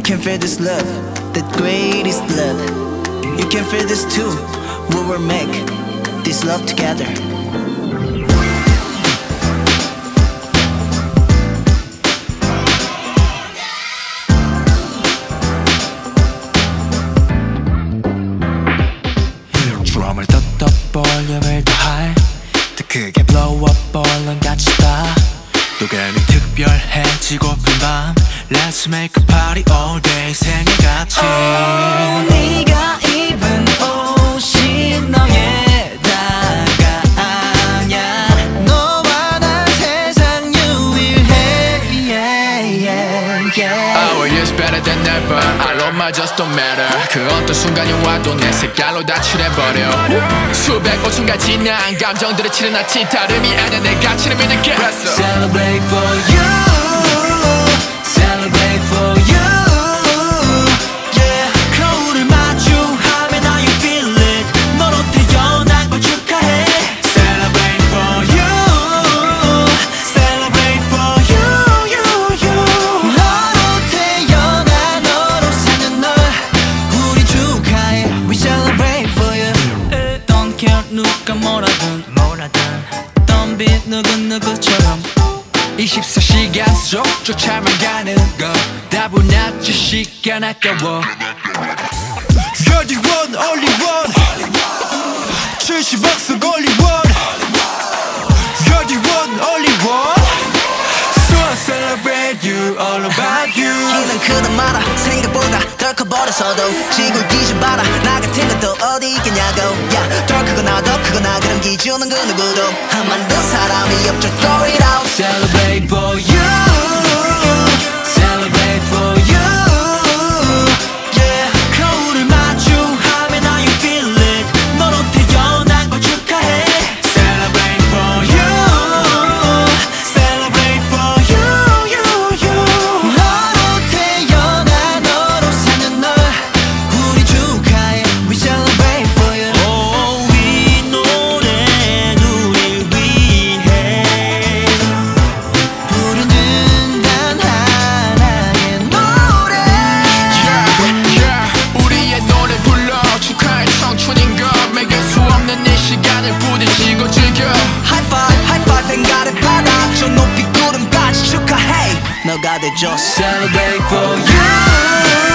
can feel this love, the greatest love. You can feel this too. We will make this love together. 드럼을 더 볼륨을 더할 더 크게 blow up 얼른 같이 또 괜히 특별해지고픈 밤 Let's make a party all day 생일같이 네가 입은 옷이 너에다가 아냐 너와 난 세상 유일해 Our years better than ever All of my just don't matter 그 어떤 순간이 와도 내 색깔로 다 칠해버려 수백 5천가 지난 감정들을 치는 아치 다름이 아냐 내 가치를 믿을게 Celebrate for you Celebrate for you Yeah 거울을 마주하면 now you feel it 너로 태어난 걸 축하해 Celebrate for you Celebrate for you 너로 태어나 너로 사는 널 우리 축하해 We celebrate for you Don't care 누가 뭐라든 덤빈 누구처럼 24시간 속 쫓아만 가는 거 다분하지 시간 아까워 You're the one, only one 70억 속 only one You're the one, only one So I celebrate you, all about you 키는 크다 말아 생각보다 덜 커버려서도 지구를 뒤집어라 나 같은 것도 어디 있겠냐고 야 덜 크거나 더 크거나 그런 기준은 그 누구도 한 만든 사람이 없죠 Throw it out Celebrate for you Celebrate for you Yeah 거울을 마주하면 now you feel it 너로 태어난 걸 축하해 Celebrate for you Celebrate for you 너로 태어나 너로 사는 널 우리 축하해 We celebrate for you Oh 이 노래는 우릴 위해 부르는 단 하나의 노래 우리의 노래 불러 축하해 청춘인 것 매길 수 없는 이 시간을 부딪히고 즐겨 High five 행가를 받아 저 높이 구름까지 축하해 너가 돼줘 Celebrate for you